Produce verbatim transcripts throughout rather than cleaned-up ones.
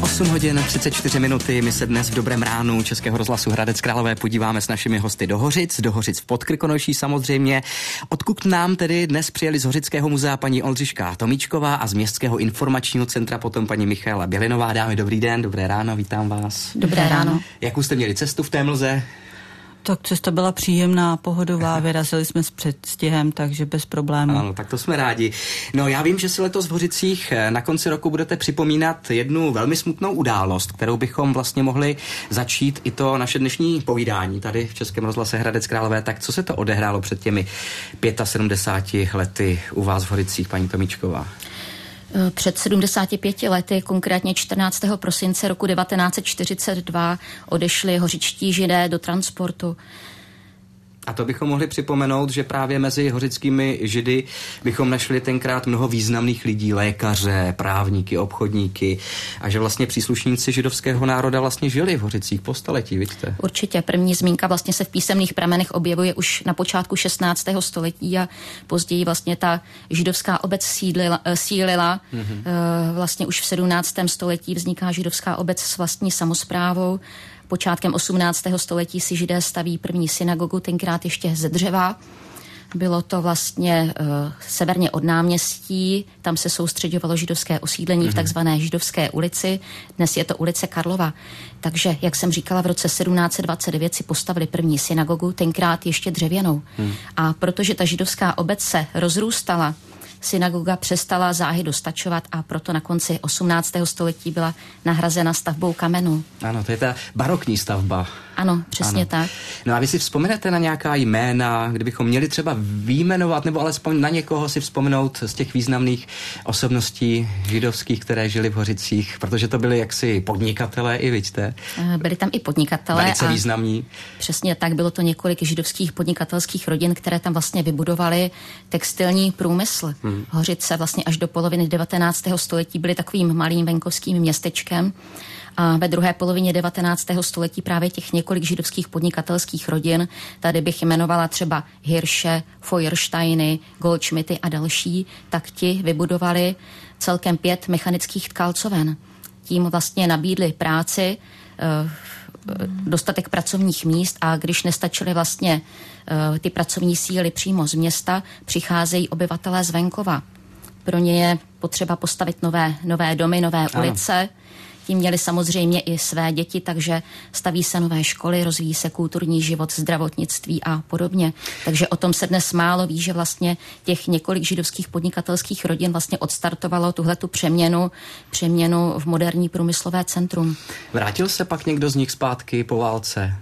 osm hodin třicet čtyři minuty, my se dnes v dobrém ránu Českého rozhlasu Hradec Králové podíváme s našimi hosty do Hořic, do Hořic v Podkrkonoší samozřejmě, odkud nám tedy dnes přijeli z Hořického muzea paní Oldřiška Tomíčková a z Městského informačního centra potom paní Michaela Bělinová. Dámy, dobrý den, dobré ráno, vítám vás. Dobré ráno. Jakou jste měli cestu v té mlze? Tak cesta byla příjemná, pohodová, vyrazili jsme s předstihem, takže bez problémů. Ano, tak to jsme rádi. No, já vím, že si letos v Hořicích na konci roku budete připomínat jednu velmi smutnou událost, kterou bychom vlastně mohli začít i to naše dnešní povídání tady v Českém rozhlase Hradec Králové. Tak co se to odehrálo před těmi sedmdesáti pěti lety u vás v Hořicích, paní Tomíčková? Před sedmdesáti pěti lety, konkrétně čtrnáctého prosince roku devatenáct set čtyřicet dva, odešli hořičtí Židé do transportu. A to bychom mohli připomenout, že právě mezi hořickými Židy bychom našli tenkrát mnoho významných lidí, lékaře, právníky, obchodníky a že vlastně příslušníci židovského národa vlastně žili v Hořicích po staletí, vidíte? Určitě. První zmínka vlastně se v písemných pramenech objevuje už na počátku šestnáctého století a později vlastně ta židovská obec sídlila, sílila. Mm-hmm. Vlastně už v sedmnáctém století vzniká židovská obec s vlastní samosprávou. Počátkem osmnáctého století si Židé staví první synagogu, tenkrát ještě ze dřeva. Bylo to vlastně uh, severně od náměstí, tam se soustředovalo židovské osídlení mm-hmm. v takzvané Židovské ulici, dnes je to ulice Karlova. Takže, jak jsem říkala, v roce sedmnáct set dvacet devět si postavili první synagogu, tenkrát ještě dřevěnou. Mm. A protože ta židovská obec se rozrůstala, synagoga přestala záhy dostačovat a proto na konci osmnáctého století byla nahrazena stavbou kamenů. Ano, to je ta barokní stavba. Ano, přesně ano. tak. No a vy si vzpomenete na nějaká jména, kdybychom měli třeba vyjmenovat, nebo alespoň na někoho si vzpomenout z těch významných osobností židovských, které žili v Hořicích, protože to byli jaksi podnikatelé i, vidíte? Byli tam i podnikatelé. Velice významní. Přesně tak, bylo to několik židovských podnikatelských rodin, které tam vlastně vybudovali textilní průmysl. Hmm. Hořice vlastně až do poloviny devatenáctého století byly takovým malým venkovským městečkem. A ve druhé polovině devatenáctého století právě těch několik židovských podnikatelských rodin, tady bych jmenovala třeba Hirsche, Feuersteiny, Goldschmidty a další, tak ti vybudovali celkem pět mechanických tkalcoven. Tím vlastně nabídli práci, dostatek pracovních míst a když nestačily vlastně ty pracovní síly přímo z města, přicházejí obyvatelé z venkova. Pro ně je potřeba postavit nové, nové domy, nové ano. ulice. Tím měli samozřejmě i své děti, takže staví se nové školy, rozvíjí se kulturní život, zdravotnictví a podobně. Takže o tom se dnes málo ví, že vlastně těch několik židovských podnikatelských rodin vlastně odstartovalo tuhletu přeměnu, přeměnu v moderní průmyslové centrum. Vrátil se pak někdo z nich zpátky po válce?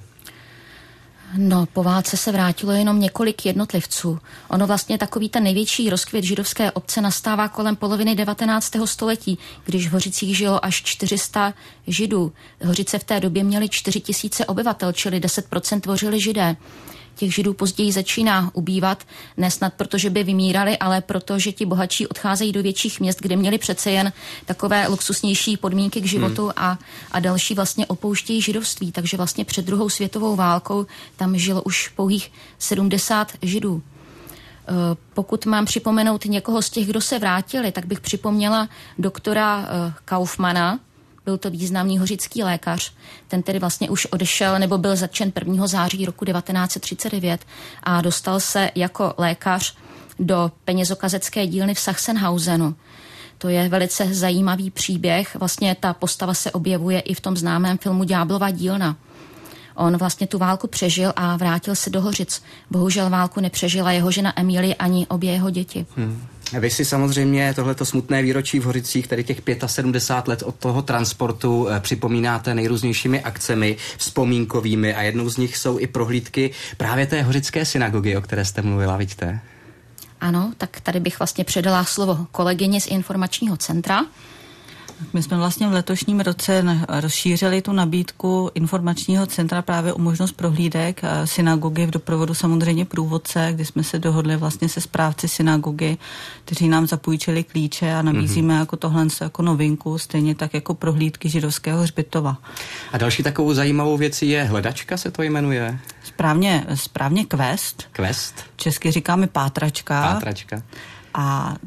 No, po válce se vrátilo jenom několik jednotlivců. Ono vlastně takový ten největší rozkvět židovské obce nastává kolem poloviny devatenáctého století, když v Hořicích žilo až čtyři sta Židů. Hořice v té době měly čtyři tisíce obyvatel, čili deset procent tvořili Židé. Těch Židů později začíná ubývat, ne snad proto, že by vymírali, ale proto, že ti bohatší odcházejí do větších měst, kde měli přece jen takové luxusnější podmínky k životu hmm. a, a další vlastně opouštějí židovství. Takže vlastně před druhou světovou válkou tam žilo už pouhých sedmdesát Židů. Pokud mám připomenout někoho z těch, kdo se vrátili, tak bych připomněla doktora Kaufmana. Byl to významný hořický lékař. Ten tedy vlastně už odešel nebo byl zatčen prvního září roku devatenáct set třicet devět a dostal se jako lékař do penězokazecké dílny v Sachsenhausenu. To je velice zajímavý příběh. Vlastně ta postava se objevuje i v tom známém filmu Ďáblova dílna. On vlastně tu válku přežil a vrátil se do Hořic. Bohužel válku nepřežila jeho žena Emilie ani obě jeho děti. Hmm. Vy si samozřejmě tohleto smutné výročí v Hořicích, tedy těch sedmdesát pět let od toho transportu, připomínáte nejrůznějšími akcemi vzpomínkovými a jednou z nich jsou i prohlídky právě té hořické synagogy, o které jste mluvila, vidíte? Ano, tak tady bych vlastně předala slovo kolegyně z informačního centra. My jsme vlastně v letošním roce rozšířili tu nabídku informačního centra právě o možnost prohlídek synagogy v doprovodu samozřejmě průvodce, kdy jsme se dohodli vlastně se správci synagogy, kteří nám zapůjčili klíče a nabízíme mm-hmm. jako tohle jako novinku, stejně tak jako prohlídky židovského hřbitova. A další takovou zajímavou věcí je hledačka, se to jmenuje? Správně, správně quest. Quest. Česky říkáme pátračka. Pátračka. A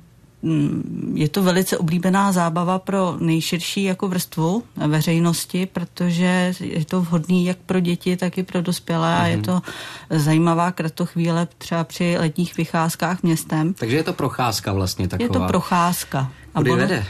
je to velice oblíbená zábava pro nejširší jako vrstvu veřejnosti, protože je to vhodný jak pro děti, tak i pro dospělé mm-hmm. a je to zajímavá kratochvíle třeba při letních vycházkách městem. Takže je to procházka vlastně taková. Je to procházka. Kudy a vede?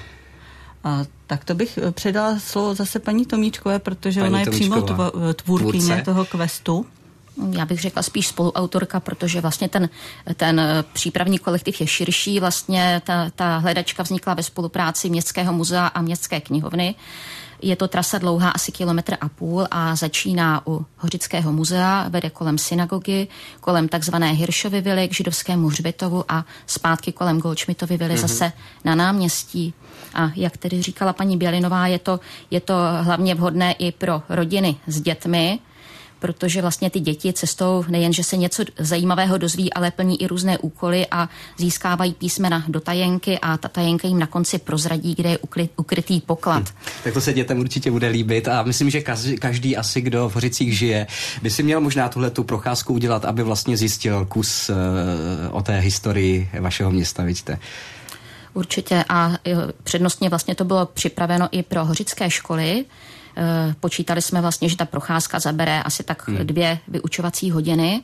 A tak to bych předala slovo zase paní Tomíčkové, protože paní ona je Tomíčková. Přímo tvůrkyně Tvůrce. toho questu. Já bych řekla spíš spoluautorka, protože vlastně ten, ten přípravní kolektiv je širší. Vlastně ta, ta hledačka vznikla ve spolupráci Městského muzea a Městské knihovny. Je to trasa dlouhá asi kilometr a půl a začíná u Hořického muzea, vede kolem synagogy, kolem takzvané Hiršovy vily k židovskému hřbitovu a zpátky kolem Goldschmidtovy vily mm-hmm. zase na náměstí. A jak tedy říkala paní Bělinová, je to, je to hlavně vhodné i pro rodiny s dětmi, protože vlastně ty děti cestou nejen, že se něco zajímavého dozví, ale plní i různé úkoly a získávají písmena do tajenky a ta tajenka jim na konci prozradí, kde je ukrytý poklad. Hm. Tak to se dětem určitě bude líbit a myslím, že každý, každý asi, kdo v Hořicích žije, by si měl možná tuhletu procházku udělat, aby vlastně zjistil kus uh, o té historii vašeho města, vidíte. Určitě a přednostně vlastně to bylo připraveno i pro hořické školy. Počítali jsme vlastně, že ta procházka zabere asi tak hmm. dvě vyučovací hodiny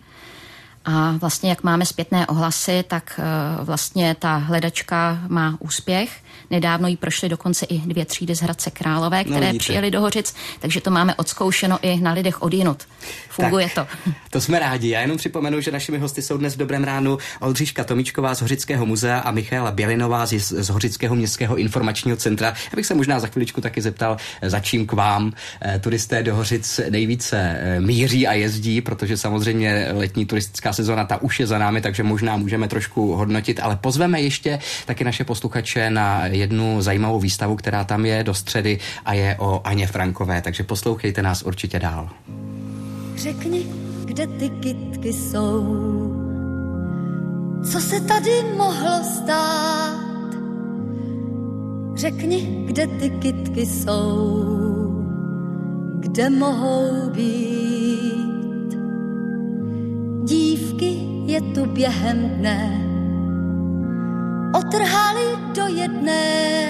a vlastně jak máme zpětné ohlasy, tak vlastně ta hledačka má úspěch. Nedávno jí prošly dokonce i dvě třídy z Hradce Králové, které no, přijeli do Hořic, takže to máme odzkoušeno i na lidech odjinud. Funguje tak, to. To jsme rádi. Já jenom připomenu, že našimi hosty jsou dnes v Dobrém ránu Oldřiška Tomíčková z Hořického muzea a Michaela Bělinová z, z Hořického městského informačního centra. Já bych se možná za chviličku taky zeptal, za čím k vám e, turisté do Hořic nejvíce e, míří a jezdí, protože samozřejmě letní turistická sezona ta už je za námi, takže možná můžeme trošku hodnotit, ale pozveme ještě taky naše posluchače na jednu zajímavou výstavu, která tam je do středy a je o Aně Frankové, takže poslouchejte nás určitě dál. Řekni, kde ty kytky jsou, co se tady mohlo stát? Řekni, kde ty kytky jsou, kde mohou být. Dívky je tu během dne, otrhali do jedné,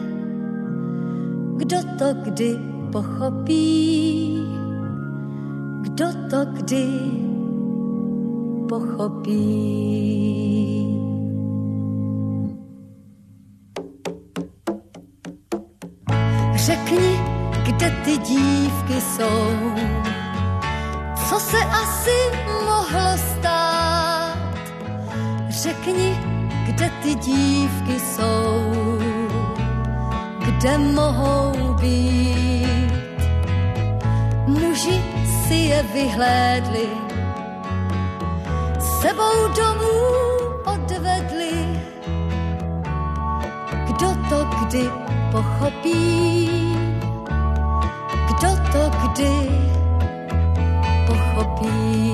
kdo to kdy pochopí, kdo to kdy pochopí. Řekni, kde ty dívky jsou, co se asi mohlo stát. Řekni, kde ty dívky jsou, kde mohou být. Muži si je vyhlédli, sebou domů odvedli. Kdo to kdy pochopí, kdo to kdy pochopí.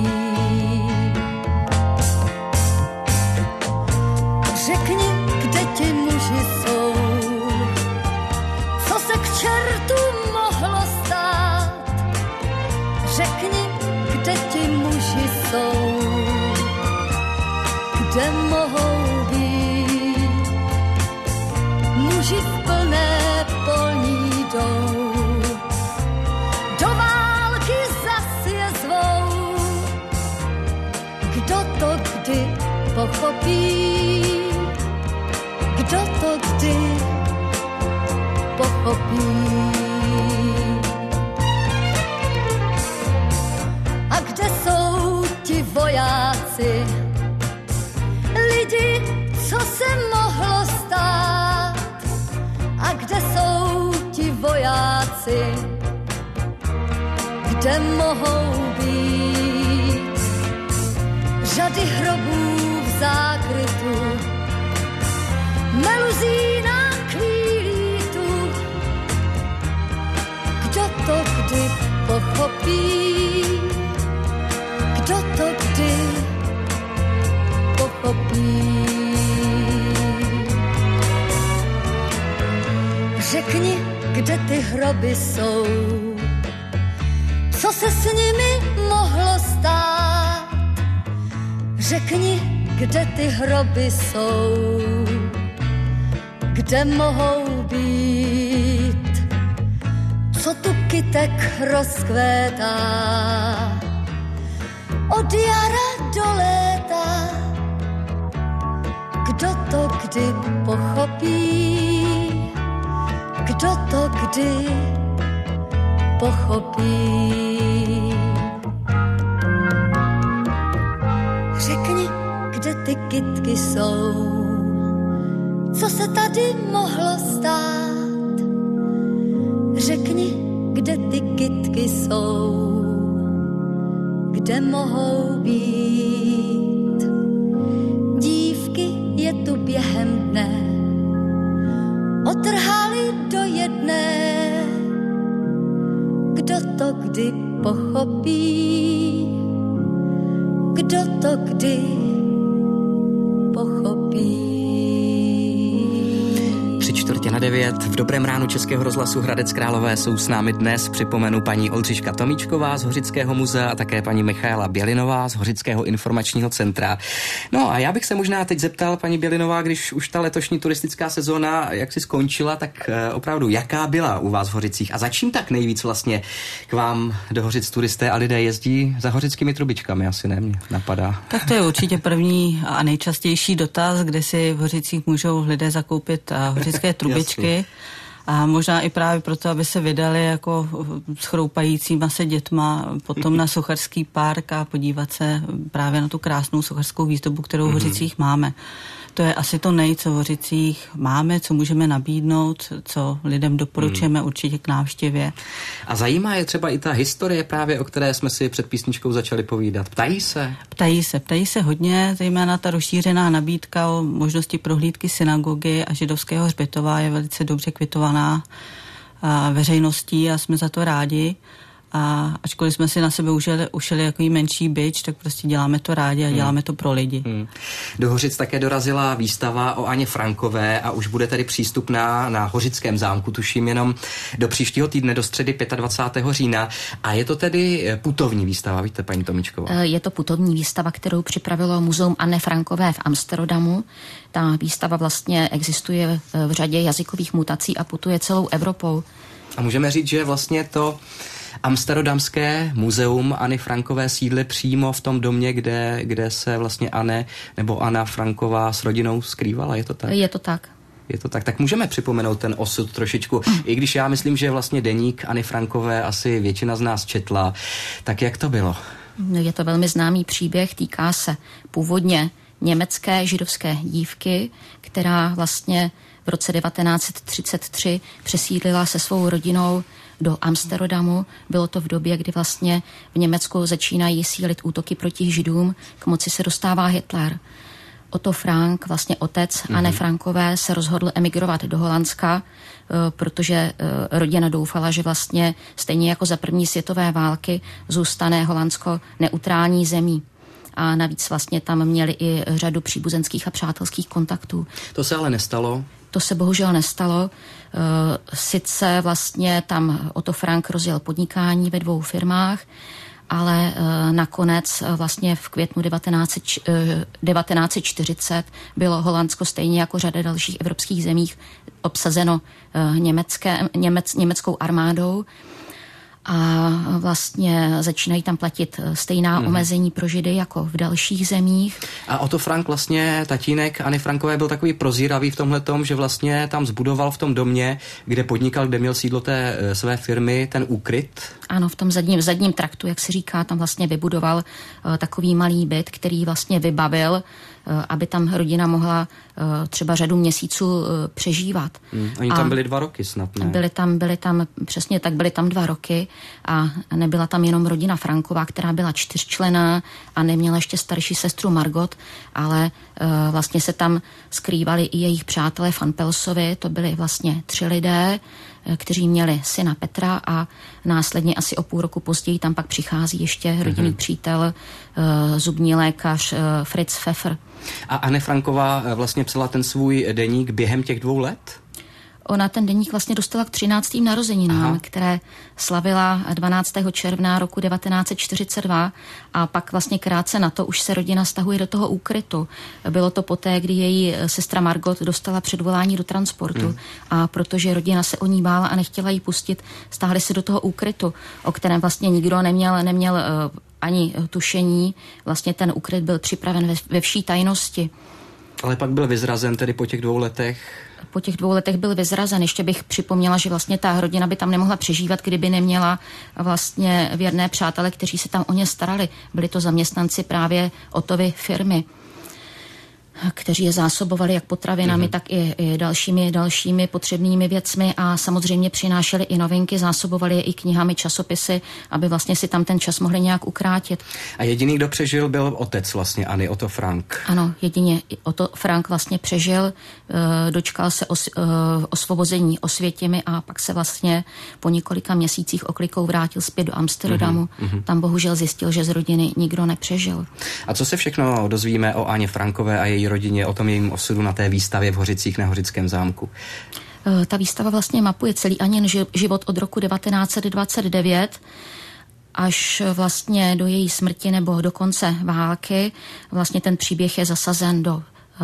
Řekni, kde ti muži jsou, co se k čertu mohlo stát. Řekni, kde ti muži jsou, kde mohou být. Muži v plné polní jdou, do války zas je zvou. Kdo to kdy pochopí, kdo to kdy pochopí. A kde jsou ti vojáci, lidi, co se mohlo stát? A kde jsou ti vojáci, kde mohou být? Řady hrobů v zákrytu, meluzína chvílí tu. Kdo to kdy pochopí, kdo to kdy pochopí. Řekni, kde ty hroby jsou, co se s nimi mohlo stát. Řekni, kde ty hroby jsou, kde mohou být, co tu kytek rozkvétá, od jara do léta, kdo to kdy pochopí, kdo to kdy pochopí. Řekni, kde ty kytky jsou, co se tady mohlo stát. Řekni, kde ty kytky jsou, kde mohou být. Dívky je tu během dne, otrhali do jedné, kdo to kdy pochopí, kdo to kdy pochopí. Tři čtvrtě na devět v Dobrém ránu Českého rozhlasu Hradec Králové jsou s námi dnes. Připomenu paní Oldřiška Tomíčková z Hořického muzea a také paní Michaela Bělinová z Hořického informačního centra. No a já bych se možná teď zeptal, paní Bělinová, když už ta letošní turistická sezóna jak si skončila, tak eh, opravdu jaká byla u vás v Hořicích a za čím tak nejvíc vlastně k vám do Hořic turisté a lidé jezdí za hořickými trubičkami, asi ne, mě napadá. Tak to je určitě první a nejčastější dotaz, kde si v Hořicích můžou lidé zakoupit hořické trubičky. Jasně. A možná i právě proto, aby se vydali jako s chroupajícíma se dětma potom na Socherský park a podívat se právě na tu krásnou socherskou výzdobu, kterou v Hořicích máme. To je asi to nej, co v Hořicích máme, co můžeme nabídnout, co lidem doporučujeme hmm. určitě k návštěvě. A zajímá je třeba i ta historie právě, o které jsme si před písničkou začali povídat. Ptají se? Ptají se, ptají se hodně, zejména ta rozšířená nabídka o možnosti prohlídky synagogy a židovského hřbitova je velice dobře kvitovaná veřejností a jsme za to rádi. A ačkoliv jsme si na sebe ušeli, ušeli jaký menší bič, tak prostě děláme to rádi a děláme to pro lidi. Hmm. Do Hořic také dorazila výstava o Aně Frankové a už bude tady přístupná na Hořickém zámku, tuším jenom do příštího týdne, do středy dvacátého pátého října. A je to tedy putovní výstava, víte, paní Tomíčková? Je to putovní výstava, kterou připravilo Muzeum Anny Frankové v Amsterdamu. Ta výstava vlastně existuje v řadě jazykových mutací a putuje celou Evropou. A můžeme říct, že vlastně to Amsterdamské muzeum Anny Frankové sídlí přímo v tom domě, kde, kde se vlastně Anne nebo Anna Franková s rodinou skrývala, je to tak? Je to tak. Je to tak. Tak můžeme připomenout ten osud trošičku. I když já myslím, že vlastně deník Anny Frankové asi většina z nás četla. Tak jak to bylo? Je to velmi známý příběh, týká se původně německé židovské dívky, která vlastně v roce devatenáct set třicet tři přesídlila se svou rodinou do Amsterdamu. Bylo to v době, kdy vlastně v Německu začínají sílit útoky proti Židům, k moci se dostává Hitler. Otto Frank, vlastně otec mm-hmm. Anny Frankové, se rozhodl emigrovat do Holandska, protože rodina doufala, že vlastně stejně jako za první světové války zůstane Holandsko neutrální zemí. A navíc vlastně tam měli i řadu příbuzenských a přátelských kontaktů. To se ale nestalo? To se bohužel nestalo. Sice vlastně tam Otto Frank rozjel podnikání ve dvou firmách, ale nakonec vlastně v květnu devatenáct set čtyřicet bylo Holandsko stejně jako řada dalších evropských zemích obsazeno německé, němec, německou armádou. A vlastně začínají tam platit stejná mm. omezení pro Židy jako v dalších zemích. A Otto Frank, vlastně tatínek Anny Frankové, byl takový prozíravý v tomhletom, že vlastně tam zbudoval v tom domě, kde podnikal, kde měl sídlo té své firmy, ten úkryt. Ano, v tom zadním, zadním traktu, jak se říká, tam vlastně vybudoval uh, takový malý byt, který vlastně vybavil, uh, aby tam rodina mohla uh, třeba řadu měsíců uh, přežívat. Hmm, oni tam a byli dva roky snad, ne? Byli tam, byli tam, přesně tak, byli tam dva roky a nebyla tam jenom rodina Franková, která byla čtyřčlenná a neměla ještě starší sestru Margot, ale uh, vlastně se tam skrývali i jejich přátelé Van Pelsovi, to byli vlastně tři lidé, kteří měli syna Petra a následně asi o půl roku později tam pak přichází ještě rodinný mm-hmm. přítel, uh, zubní lékař uh, Fritz Pfeffer. A Anne Franková vlastně psala ten svůj deník během těch dvou let? Ona ten deník vlastně dostala k třináctým narozeninám, Aha. které slavila dvanáctého června roku devatenáct set čtyřicet dva a pak vlastně krátce na to už se rodina stahuje do toho úkrytu. Bylo to poté, kdy její sestra Margot dostala předvolání do transportu hmm. a protože rodina se o ní bála a nechtěla ji pustit, stáhli se do toho úkrytu, o kterém vlastně nikdo neměl, neměl uh, ani tušení. Vlastně ten úkryt byl připraven ve, ve vší tajnosti. Ale pak byl vyzrazen tedy po těch dvou letech? Po těch dvou letech byl vyzrazen. Ještě bych připomněla, že vlastně ta rodina by tam nemohla přežívat, kdyby neměla vlastně věrné přátele, kteří se tam o ně starali. Byli to zaměstnanci právě Ottovy firmy, kteří je zásobovali jak potravinami, mm-hmm. tak i, i dalšími, dalšími potřebnými věcmi a samozřejmě přinášeli i novinky, zásobovali je i knihami, časopisy, aby vlastně si tam ten čas mohli nějak ukrátit. A jediný, kdo přežil, byl otec vlastně Anny, Otto Frank. Ano, jedině Otto Frank vlastně přežil, dočkal se os, osvobození Osvětimi a pak se vlastně po několika měsících oklikou vrátil zpět do Amsterdamu. Mm-hmm. Tam bohužel zjistil, že z rodiny nikdo nepřežil. A co se všechno dozvíme o Anně Frankové a její rodině, o tom jejím osudu na té výstavě v Hořicích na Hořickém zámku? Ta výstava vlastně mapuje celý Annin život od roku devatenáct set dvacet devět až vlastně do její smrti nebo do konce války. Vlastně ten příběh je zasazen do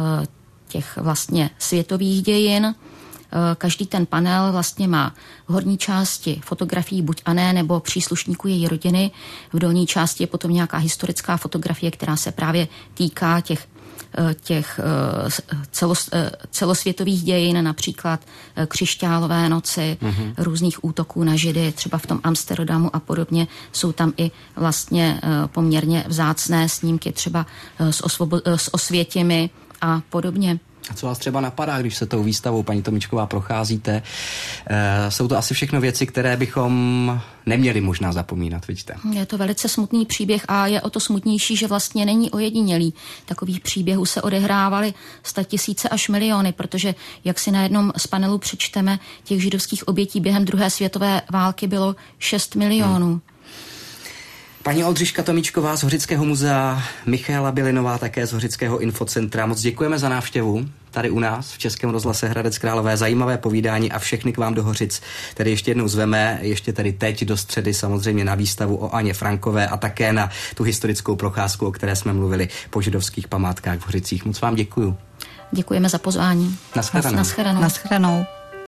těch vlastně světových dějin. Každý ten panel vlastně má v horní části fotografií buď Anny nebo příslušníků její rodiny. V dolní části je potom nějaká historická fotografie, která se právě týká těch těch celos, celosvětových dějin, například křišťálové noci, mm-hmm. různých útoků na Židy, třeba v tom Amsterdamu a podobně. Jsou tam i vlastně poměrně vzácné snímky třeba s, osvobo- s Osvětimi a podobně. A co vás třeba napadá, když se tou výstavou, paní Tomičková, procházíte? E, jsou to asi všechno věci, které bychom neměli možná zapomínat, vidíte? Je to velice smutný příběh a je o to smutnější, že vlastně není ojedinělý. Takových příběhů se odehrávaly statisíce až miliony, protože jak si na jednom z panelů přečteme, těch židovských obětí během druhé světové války bylo šest milionů. Hmm. Paní Oldřiška Tomičková z Hořického muzea, Michaela Bilinová také z Hořického infocentra. Moc děkujeme za návštěvu tady u nás v Českém rozhlase Hradec Králové. Zajímavé povídání a všechny k vám do Hořic. Tedy ještě jednou zveme, ještě tedy teď do středy samozřejmě na výstavu o Anně Frankové a také na tu historickou procházku, o které jsme mluvili po židovských památkách v Hořicích. Moc vám děkuju. Děkujeme za pozvání. Naschledanou. Naschledanou. Naschledanou.